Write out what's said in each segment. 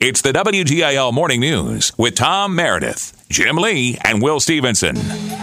It's the WGIL Morning News with Tom Meredith, Jim Lee, and Will Stevenson.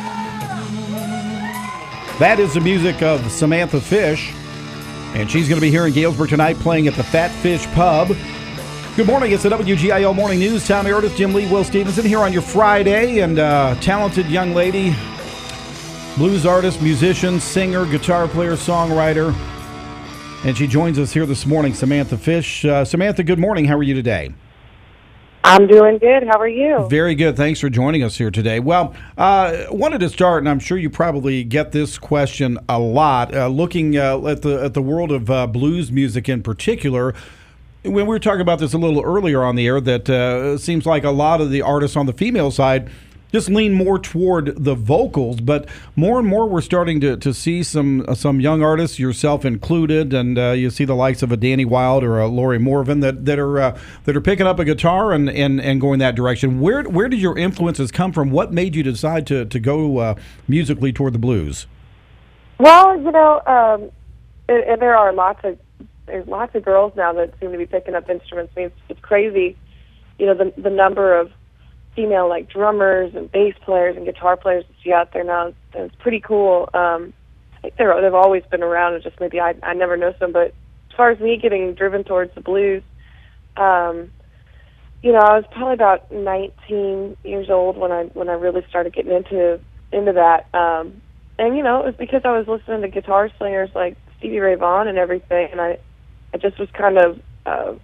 That is the music of Samantha Fish, and she's going to be here in Galesburg tonight playing at the Fat Fish Pub. Good morning. It's the WGIL Morning News. Tom Meredith, Jim Lee, Will Stevenson here on your Friday, and talented young lady, blues artist, musician, singer, guitar player, songwriter, and she joins us here this morning, Samantha Fish. Samantha, good morning. How are you today? I'm doing good. How are you? Very good. Thanks for joining us here today. Well, wanted to start, and I'm sure you probably get this question a lot, looking at the world of blues music in particular. When we were talking about this a little earlier on the air, that seems like a lot of the artists on the female side just lean more toward the vocals, but more and more we're starting to see some young artists, yourself included, and you see the likes of a Danny Wilde or a Lori Morvan that are picking up a guitar and going that direction. Where did your influences come from? What made you decide to go musically toward the blues? Well, and there are lots of girls now that seem to be picking up instruments. I mean, it's crazy, the number of female like drummers and bass players and guitar players that see out there now. It's pretty cool. I think they've always been around, and just maybe I never noticed them. But as far as me getting driven towards the blues, I was probably about 19 years old when I really started getting into that. And it was because I was listening to guitar slingers like Stevie Ray Vaughan and everything, and I just was kind of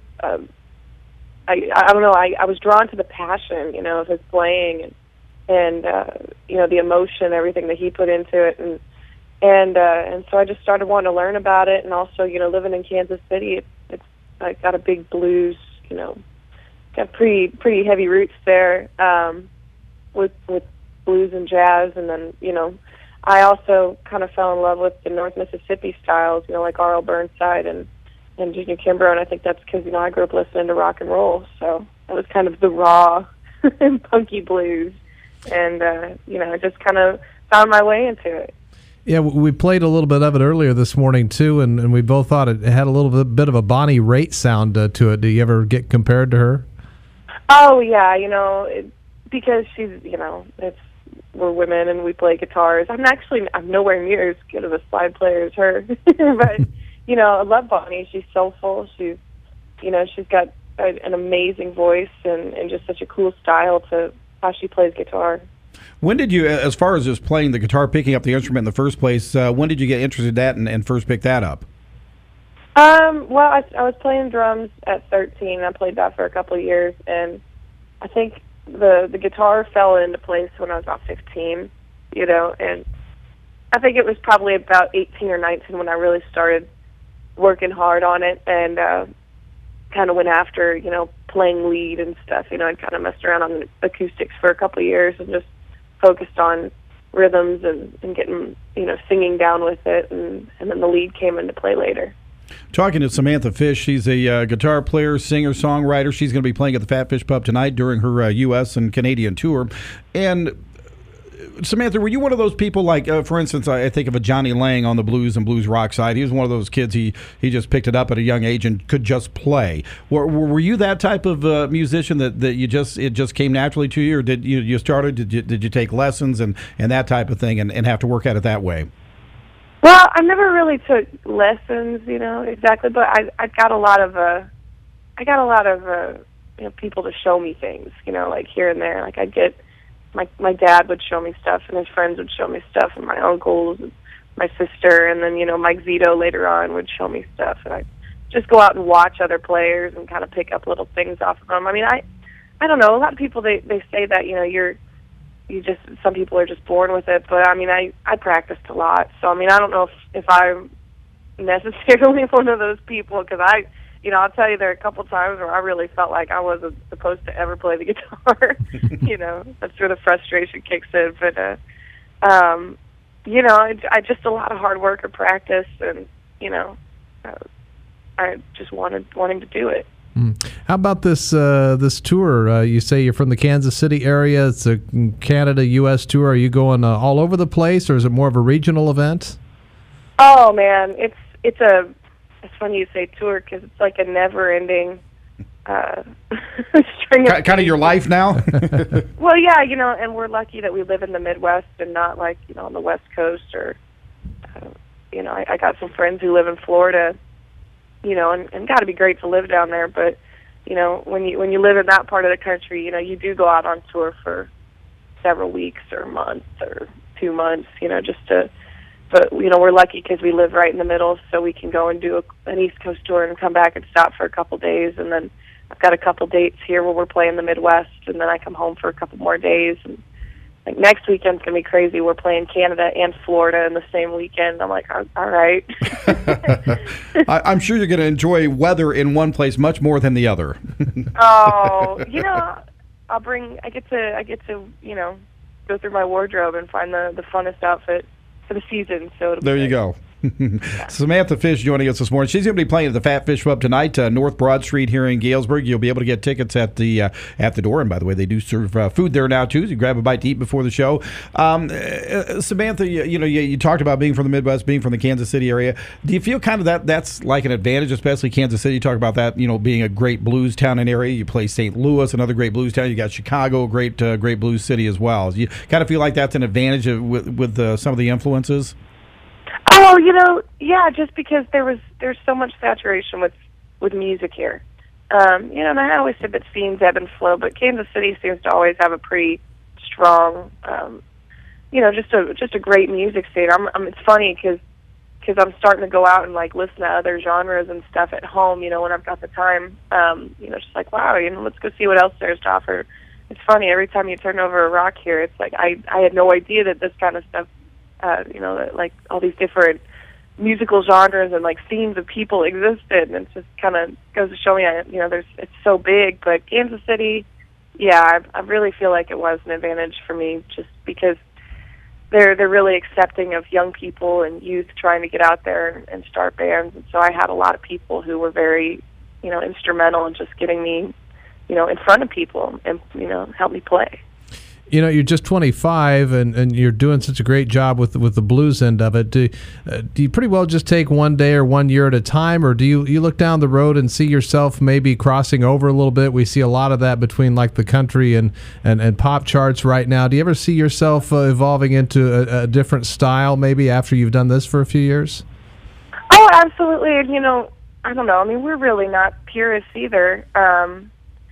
I don't know. I was drawn to the passion, of his playing and the emotion, everything that he put into it, and so I just started wanting to learn about it. And also, living in Kansas City, it's like got a big blues, got pretty heavy roots there, with blues and jazz. And then I also kind of fell in love with the North Mississippi styles, like R.L. Burnside and Junior Kimbrough, and I think that's because, I grew up listening to rock and roll, so it was kind of the raw and punky blues, and, I just kind of found my way into it. Yeah, we played a little bit of it earlier this morning, too, and we both thought it had a little bit of a Bonnie Raitt sound to it. Do you ever get compared to her? Oh, yeah, because she's, we're women and we play guitars. I'm nowhere near as good of a slide player as her, but... I love Bonnie. She's soulful. She's got an amazing voice and just such a cool style to how she plays guitar. When did you, as far as just playing the guitar, picking up the instrument in the first place, when did you get interested in that and first pick that up? Well, I was playing drums at 13. I played that for a couple of years, and I think the guitar fell into place when I was about 15, and I think it was probably about 18 or 19 when I really started working hard on it and kind of went after, playing lead and stuff. I kind of messed around on acoustics for a couple of years and just focused on rhythms and getting, singing down with it, and then the lead came into play later. Talking to Samantha Fish, she's a guitar player, singer, songwriter. She's going to be playing at the Fat Fish Pub tonight during her U.S. and Canadian tour. And Samantha, were you one of those people, like, for instance, I think of a Johnny Lang on the blues and blues rock side. He was one of those kids, he just picked it up at a young age and could just play. Were you that type of musician that it just came naturally to you, or did you take lessons and that type of thing and have to work at it that way? Well, I never really took lessons, exactly, but I got a lot of people to show me things, like here and there. Like I'd get my dad would show me stuff, and his friends would show me stuff, and my uncles, and my sister, and then Mike Zito later on would show me stuff, and I'd just go out and watch other players and kind of pick up little things off of them. I mean, I don't know. A lot of people they say that some people are just born with it, but I mean, I practiced a lot, so I mean, I don't know if I'm necessarily one of those people, because I'll tell you, there are a couple times where I really felt like I wasn't supposed to ever play the guitar. That's where the frustration kicks in. But, I just a lot of hard work and practice, and, I just wanting to do it. How about this tour? You say you're from the Kansas City area. It's a Canada-U.S. tour. Are you going all over the place, or is it more of a regional event? Oh, man, it's funny you say tour, because it's like a never-ending string of kind of your life now. Well, yeah, and we're lucky that we live in the Midwest and not like on the West Coast or I got some friends who live in Florida, and got to be great to live down there, but when you live in that part of the country, you do go out on tour for several weeks or months or 2 months, but we're lucky because we live right in the middle, so we can go and do an East Coast tour and come back and stop for a couple days, and then I've got a couple dates here where we're playing the Midwest, and then I come home for a couple more days. And like next weekend's gonna be crazy. We're playing Canada and Florida in the same weekend. I'm like, all right. I'm sure you're gonna enjoy weather in one place much more than the other. Oh, I get to go through my wardrobe and find the funnest outfit for the season. So there you go. Samantha Fish joining us this morning. She's going to be playing at the Fat Fish Pub tonight, North Broad Street here in Galesburg. You'll be able to get tickets at the door. And by the way, they do serve food there now too. So you grab a bite to eat before the show. Samantha, you talked about being from the Midwest, being from the Kansas City area. Do you feel kind of that's like an advantage, especially Kansas City? You talk about that, being a great blues town and area. You play St. Louis, another great blues town. You got Chicago, a great blues city as well. Do you kind of feel like that's an advantage with some of the influences? Oh, yeah, just because there's so much saturation with music here. And I always said that scenes ebb and flow, but Kansas City seems to always have a pretty strong, just a great music scene. It's funny because I'm starting to go out and like listen to other genres and stuff at home, when I've got the time. Just like, wow, let's go see what else there's to offer. It's funny, every time you turn over a rock here, it's like I had no idea that this kind of stuff, that like all these different musical genres and like themes of people existed, and it just kind of goes to show me, it's so big. But Kansas City, yeah, I really feel like it was an advantage for me, just because they're really accepting of young people and youth trying to get out there and start bands, and so I had a lot of people who were very, instrumental in just getting me, in front of people and help me play. You're just 25, and you're doing such a great job with the blues end of it. Do you pretty well just take one day or 1 year at a time, or do you look down the road and see yourself maybe crossing over a little bit? We see a lot of that between like the country and pop charts right now. Do you ever see yourself evolving into a different style maybe after you've done this for a few years? Oh, absolutely. And, I don't know. I mean, we're really not purists either. And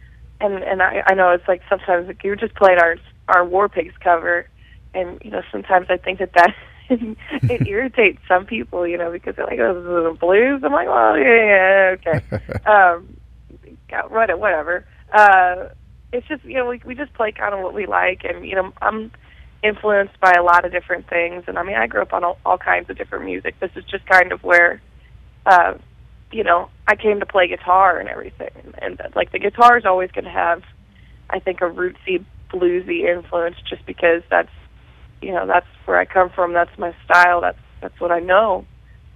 I know it's like sometimes like, you're just playing our War Pigs cover, and sometimes I think that it irritates some people, because they're like, oh, this is the blues. I'm like, well, yeah, okay, whatever. It's just we just play kind of what we like, and I'm influenced by a lot of different things, and I mean I grew up on all kinds of different music. This is just kind of where I came to play guitar and everything, and like the guitar is always going to have, I think, a rootsy bluesy influence, just because that's where I come from. That's my style. That's what I know.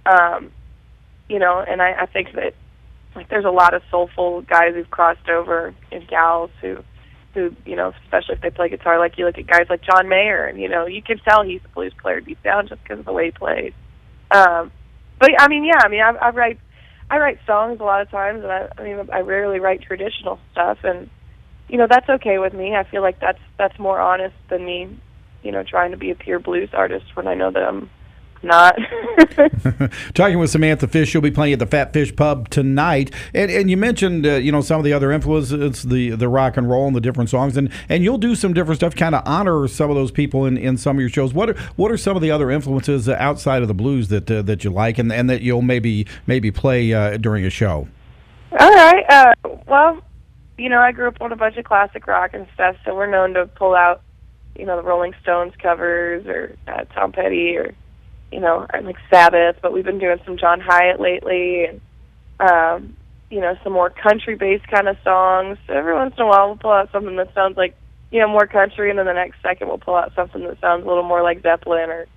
And I think that like there's a lot of soulful guys who've crossed over, and gals who especially if they play guitar. Like you look at guys like John Mayer, and you can tell he's a blues player deep down just because of the way he plays. But I write songs a lot of times, and I rarely write traditional stuff, and that's okay with me. I feel like that's more honest than me, trying to be a pure blues artist when I know that I'm not. Talking with Samantha Fish, she'll be playing at the Fat Fish Pub tonight. And you mentioned, some of the other influences, the rock and roll and the different songs, and you'll do some different stuff, kind of honor some of those people in some of your shows. What are some of the other influences outside of the blues that you like and that you'll maybe play during a show? All right. Well, I grew up on a bunch of classic rock and stuff, so we're known to pull out, the Rolling Stones covers or Tom Petty or, like Sabbath, but we've been doing some John Hyatt lately, and, some more country-based kind of songs. So every once in a while we'll pull out something that sounds like, more country, and then the next second we'll pull out something that sounds a little more like Zeppelin or,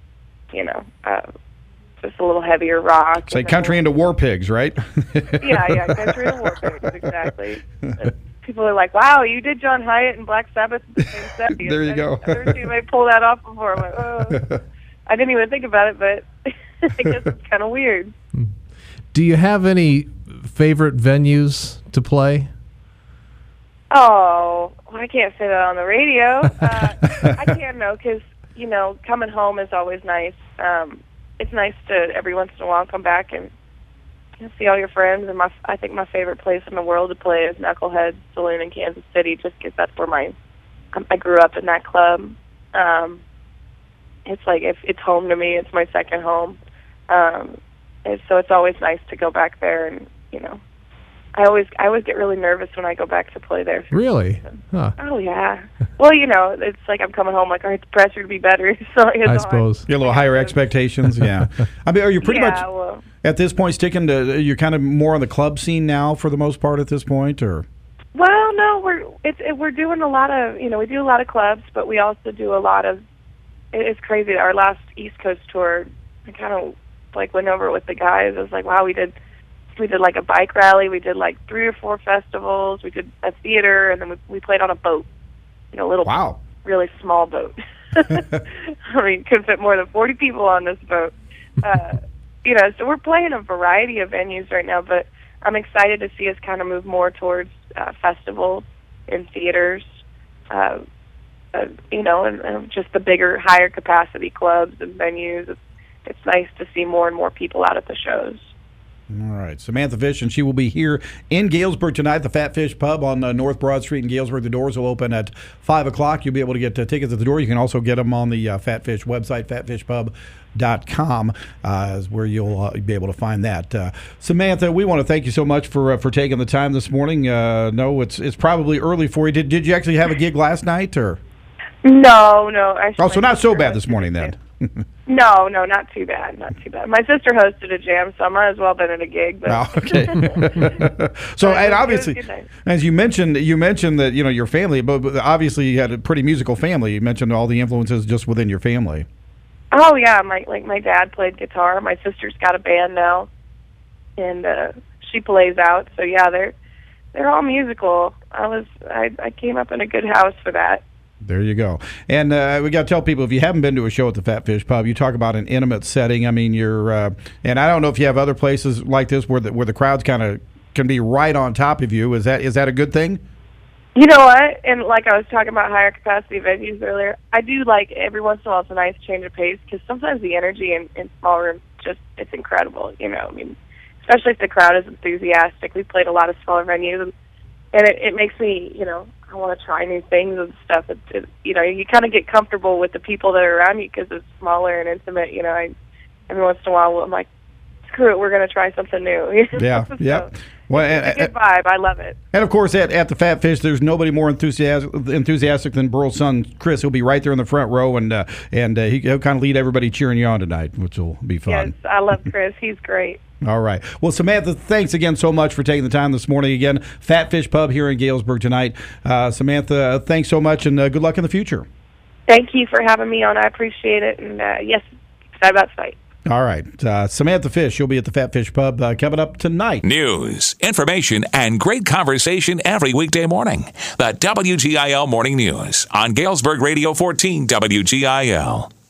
just a little heavier rock. Say country into War Pigs, right? Yeah, country into War Pigs, exactly. People are like, wow, you did John Hyatt and Black Sabbath in the same set. There you go. I've never seen anybody pull that off before. I'm like, oh. I didn't even think about it, but I guess it's kind of weird. Do you have any favorite venues to play? Oh, well, I can't say that on the radio. I can, though, because, coming home is always nice. It's nice to, every once in a while, come back and see all your friends. And I think my favorite place in the world to play is Knucklehead Saloon in Kansas City, just because that's where I grew up in that club. It's like, if it's home to me, it's my second home. And so it's always nice to go back there, and, I always get really nervous when I go back to play there. Really? Huh. Oh, yeah. Well, it's like I'm coming home like, all right, the pressure to be better. So I suppose. You have a little higher expectations, yeah. I mean, are you pretty much, at this point, sticking to, you're kind of more on the club scene now for the most part at this point, or? Well, no, we're doing a lot of, we do a lot of clubs, but we also do a lot of, it's crazy. Our last East Coast tour, I kind of went over it with the guys. I was like, wow, we did like a bike rally. We did like 3 or 4 festivals. We did a theater, and then we played on a boat. A little, wow, really small boat. I mean, couldn't fit more than 40 people on this boat. So we're playing a variety of venues right now, but I'm excited to see us kind of move more towards festivals and theaters, and just the bigger, higher capacity clubs and venues. It's nice to see more and more people out at the shows. All right, Samantha Fish, and she will be here in Galesburg tonight, the Fat Fish Pub on North Broad Street in Galesburg. The doors will open at 5 o'clock. You'll be able to get tickets at the door. You can also get them on the Fat Fish website, fatfishpub.com, is where you'll be able to find that. Samantha, we want to thank you so much for taking the time this morning. No, it's probably early for you. Did you actually have a gig last night, or? No. So not so bad this morning then. No, not too bad. My sister hosted a jam, so I might as well have been at a gig. But. Oh, okay. So, and obviously, as you mentioned that your family, but obviously you had a pretty musical family. You mentioned all the influences just within your family. Oh yeah, my dad played guitar. My sister's got a band now, and she plays out. So yeah, they're all musical. I came up in a good house for that. There you go. And we got to tell people, if you haven't been to a show at the Fat Fish Pub, you talk about an intimate setting. I mean, you're, and I don't know if you have other places like this where the crowds kind of can be right on top of you. Is that a good thing? You know what? And like I was talking about higher capacity venues earlier, I do like every once in a while it's a nice change of pace, because sometimes the energy in small rooms it's incredible. I mean, especially if the crowd is enthusiastic. We played a lot of smaller venues, and it makes me, I want to try new things and stuff. You kind of get comfortable with the people that are around you because it's smaller and intimate. Every once in a while I'm like, screw it, we're going to try something new. Yeah, so, yeah. Well, it's a good vibe. I love it. And of course, at the Fat Fish, there's nobody more enthusiastic than Burl's son, Chris. He'll be right there in the front row, and he'll kind of lead everybody cheering you on tonight, which will be fun. Yes, I love Chris. He's great. All right. Well, Samantha, thanks again so much for taking the time this morning. Again, Fat Fish Pub here in Galesburg tonight. Samantha, thanks so much, and good luck in the future. Thank you for having me on. I appreciate it. And yes, excited about tonight. All right. Samantha Fish, she'll be at the Fat Fish Pub coming up tonight. News, information, and great conversation every weekday morning. The WGIL Morning News on Galesburg Radio 14 WGIL.